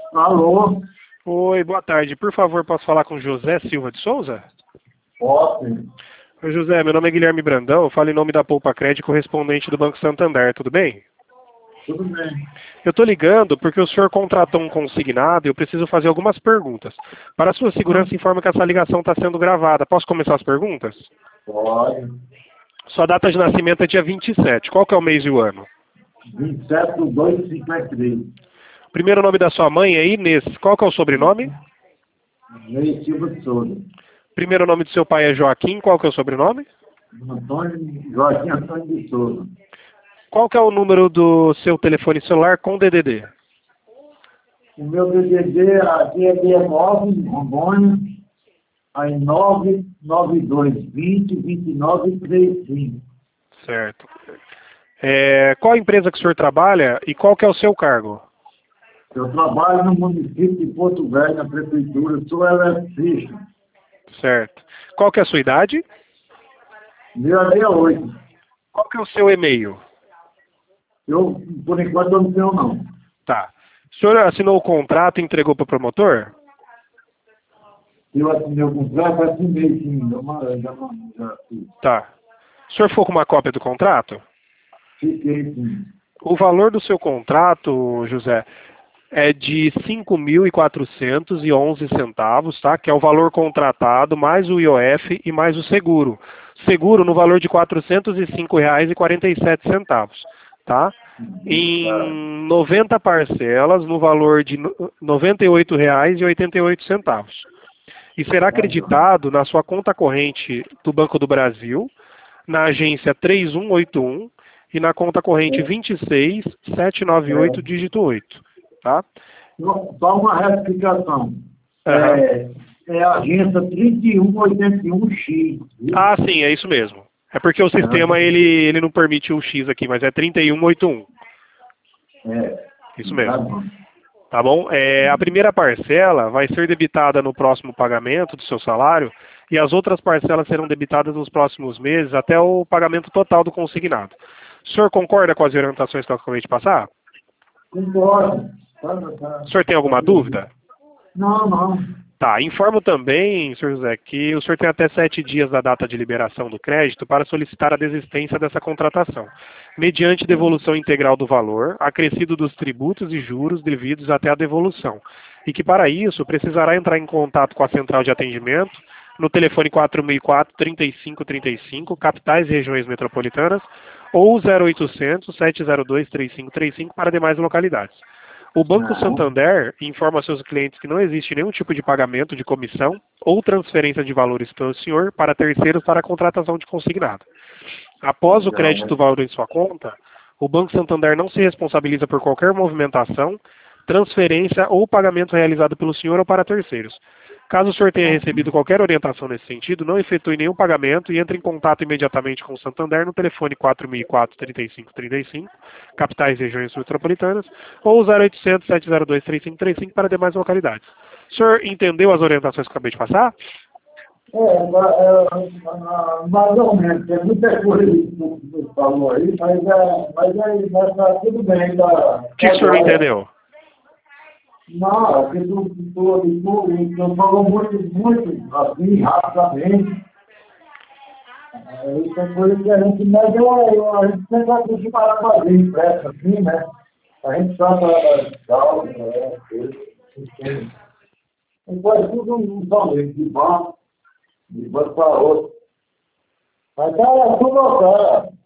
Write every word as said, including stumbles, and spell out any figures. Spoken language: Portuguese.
Alô? Oi, boa tarde. Por favor, posso falar com José Silva de Souza? Ótimo. Oi, José, meu nome é Guilherme Brandão, eu falo em nome da Poupa Crédito, correspondente do Banco Santander, tudo bem? Tudo bem. Eu estou ligando porque o senhor contratou um consignado e eu preciso fazer algumas perguntas. Para a sua segurança, informa que essa ligação está sendo gravada. Posso começar as perguntas? Pode. Sua data de nascimento é dia vinte e sete. Qual que é o mês e o ano? vinte e sete de dois de cinquenta e três. O primeiro nome da sua mãe é Inês. Qual que é o sobrenome? Meio Silva de Souza. Primeiro nome do seu pai é Joaquim. Qual que é o sobrenome? Antônio, Joaquim Antônio de Souza. Qual que é o número do seu telefone celular com D D D? O meu D D D aqui é nove, Rondônia, aí nove nove dois vinte vinte e nove trinta e cinco. Certo. É, qual a empresa que o senhor trabalha e qual que é o seu cargo? Eu trabalho no município de Porto Velho, na prefeitura, sou eletricista. Certo. Qual que é a sua idade? Meu é sessenta e oito. Qual que é o seu e-mail? Eu, por enquanto, eu não tenho, não. Tá. O senhor assinou o contrato e entregou para o promotor? Eu assinei o contrato, assinei sim, já, já, já fiz. Tá. O senhor ficou com uma cópia do contrato? Fiquei sim. O valor do seu contrato, José, é de cinco mil e quatrocentos e onze centavos, tá? Que é o valor contratado, mais o I O F e mais o seguro. Seguro no valor de quatrocentos e cinco reais e quarenta e sete centavos, tá? Em noventa parcelas, no valor de noventa e oito reais e oitenta e oito centavos. E será acreditado na sua conta corrente do Banco do Brasil, na agência três um oito um e na conta corrente vinte e seis sete nove oito, dígito oito, tá? Só uma retificação. Uhum. É, é a agência trinta e um oitenta e um X. Viu? Ah, sim, é isso mesmo. É porque o sistema É. ele, ele não permite o X aqui, mas é trinta e um oitenta e um. É. Isso Tá mesmo. bom. Tá bom? É, a primeira parcela vai ser debitada no próximo pagamento do seu salário e as outras parcelas serão debitadas nos próximos meses até o pagamento total do consignado. O senhor concorda com as orientações que eu acabei de passar? Concordo. Tá, tá. O senhor tem alguma dúvida? Não, não. Tá, informo também, senhor José, que o senhor tem até sete dias da data de liberação do crédito para solicitar a desistência dessa contratação, mediante devolução integral do valor, acrescido dos tributos e juros devidos até a devolução, e que para isso precisará entrar em contato com a central de atendimento no telefone quatro seis quatro, trinta e cinco trinta e cinco, capitais e regiões metropolitanas, ou zero oitocentos, sete zero dois, três cinco três cinco para demais localidades. O Banco Santander informa a seus clientes que não existe nenhum tipo de pagamento de comissão ou transferência de valores pelo senhor para terceiros para a contratação de consignado. Após o crédito valor em sua conta, o Banco Santander não se responsabiliza por qualquer movimentação, transferência ou pagamento realizado pelo senhor ou para terceiros. Caso o senhor tenha recebido qualquer orientação nesse sentido, não efetue nenhum pagamento e entre em contato imediatamente com o Santander no telefone quatro seis quatro, trinta e cinco trinta e cinco, capitais e regiões metropolitanas, ou zero oitocentos, sete zero dois, três cinco três cinco para demais localidades. O senhor entendeu as orientações que eu acabei de passar? É, é, mais ou menos. Tem muita coisa que você falou aí, mas, é, mas, é, mas tá tudo bem. Tá, O que, que o senhor não entendeu? Não, porque tu, tu, tu, tu, tu falou muito, muito, assim, rapidamente. Aí tem coisa que a gente, mas eu, eu, a gente sempre vai continuar a fazer impresso assim, né? A gente trata tal, né? Então é tudo um valor, de banco, de banco para outro. Mas tá tudo ok.